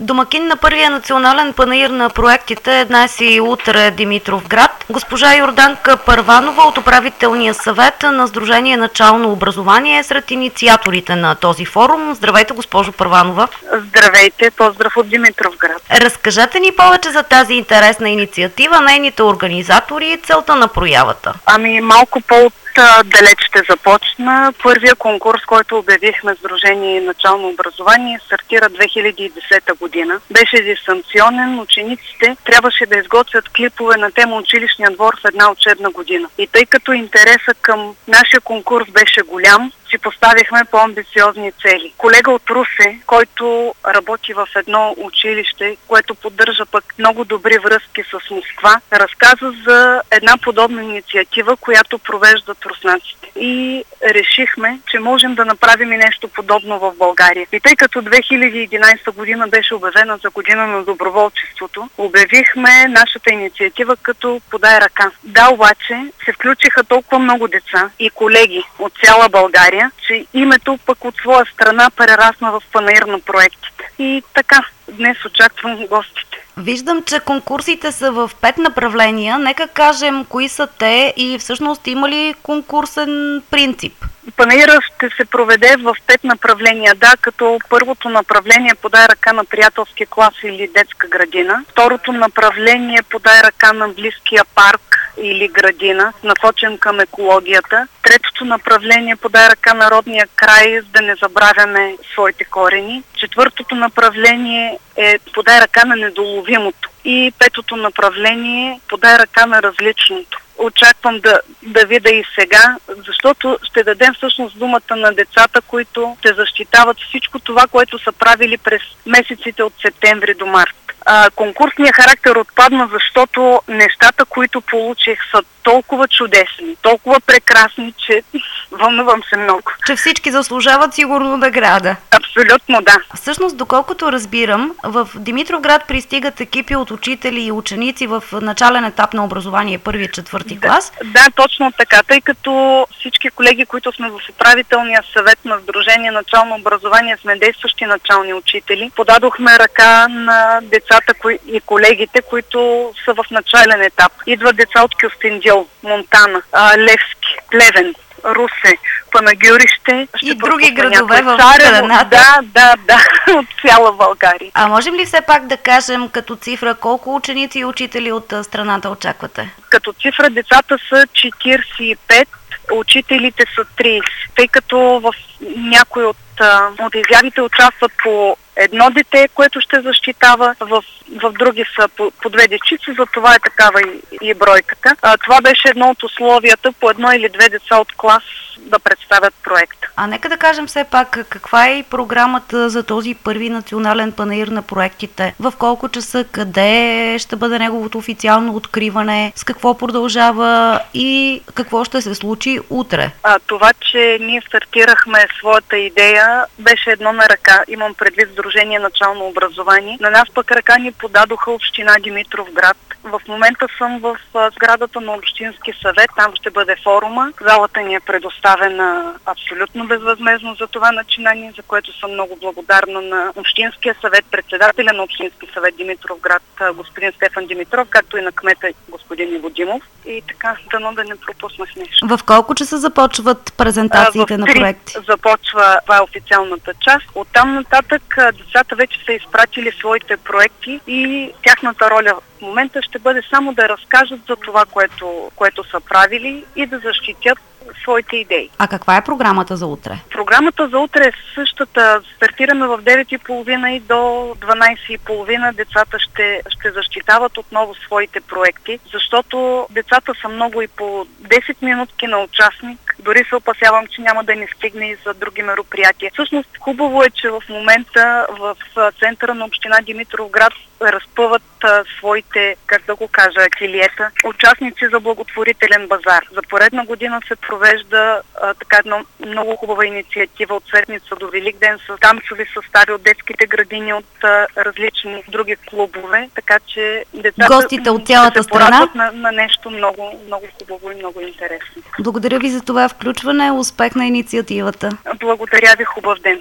Домакин на първия национален панаир на проектите «Днес и утре Димитровград» госпожа Йорданка Първанова от управителния съвет на Сдружение Начално образование е сред инициаторите на този форум. Здравейте, госпожо Първанова. Здравейте, поздрав от Димитровград. Разкажете ни повече за тази интересна инициатива, нейните организатори и целта на проявата. Малко далеч ще започна. Първия конкурс, който обявихме Сдружение Начално образование, стартира 2010 година. Беше дистанционен. Учениците трябваше да изготвят клипове на тема училищния двор в една учебна година. И тъй като интересът към нашия конкурс беше голям, си поставихме по-амбициозни цели. Колега от Русе, който работи в едно училище, което поддържа пък много добри връзки с Москва, разказа за една подобна инициатива, която провеждат руснаците. И решихме, че можем да направим и нещо подобно в България. И тъй като 2011 година беше обявена за година на доброволчеството, обявихме нашата инициатива като "Подай ръка". Да, обаче се включиха толкова много деца и колеги от цяла България, че името пък от своя страна прерасна в панаир на проектите. И така, днес очаквам гостите. Виждам, че конкурсите са в 5 направления. Нека кажем кои са те и всъщност има ли конкурсен принцип? Панаира ще се проведе в 5 направления. Да, като първото направление "Подай ръка" на приятелски клас или детска градина. Второто направление "Подай ръка" на близкия парк или градина, насочен към екологията. Третото направление "Подай ръка" на родния край, за да не забравяме своите корени. Четвъртото направление е "Подай ръка" на недоловимото. И петото направление "Подай ръка" на различното. Очаквам да видя и сега, защото ще дадем всъщност думата на децата, които ще защитават всичко това, което са правили през месеците от септември до март. Конкурсният характер отпадна, защото нещата, които получих, са толкова чудесни, толкова прекрасни, че вълнувам се много. Че всички заслужават сигурно награда. Абсолютно, да. Всъщност, доколкото разбирам, в Димитровград пристигат екипи от учители и ученици в начален етап на образование, първи-четвърти клас. Да, точно така, тъй като всички колеги, които сме в управителния съвет на Сдружение Начално образование, сме действащи начални учители, подадохме ръка на децата и колегите, които са в начален етап. Идват деца от Кюстендил, Монтана, Левски, Плевен, Русе, Панагюрище и други градове в страната. Да, от цяла България. А можем ли все пак да кажем като цифра колко ученици и учители от страната очаквате? Като цифра децата са 45, учителите са 30, тъй като в някои от изявите участват по едно дете, което ще защитава, в други са по две дечици, за това е такава и бройката. Това беше едно от условията, по едно или две деца от клас да представят проекта. А нека да кажем все пак каква е и програмата за този първи национален панаир на проектите, в колко часа, къде ще бъде неговото официално откриване, с какво продължава и какво ще се случи утре? Това, че ние стартирахме своята идея, беше едно на ръка. Имам предвид Сдружение Начално образование. На нас пък ръка ни подадоха община Димитровград. В момента съм в сградата на Общински съвет, там ще бъде форума. Залата ни е предоставена абсолютно безвъзмездно за това начинание, за което съм много благодарна на Общинския съвет, председателя на Общински съвет Димитровград, господин Стефан Димитров, както и на кмета господин Иво Димов. И така, дано да не пропуснах нещо. В колко часа започват презентациите на проекти? Започва, това е официалната част. Оттам нататък децата вече са изпратили своите проекти и тяхната роля в момента ще бъде само да разкажат за това, което са правили и да защитят своите идеи. А каква е програмата за утре? Програмата за утре е същата. Стартираме в 9:30 и до 12:30 децата ще защитават отново своите проекти, защото децата са много и по 10 минутки на участник. Дори се опасявам, че няма да ни стигне и за други мероприятия. Всъщност хубаво е, че в момента в центъра на община Димитровград разпъват своите, ателиета, участници за благотворителен базар. За поредна година се провежда една много хубава инициатива от Светница до Великден с танцови състави от детските градини, от различни други клубове, така че децата гостите от цялата страна на нещо много, много хубаво и много интересно. Благодаря ви за това включване. Успех на инициативата. Благодаря ви, хубав ден.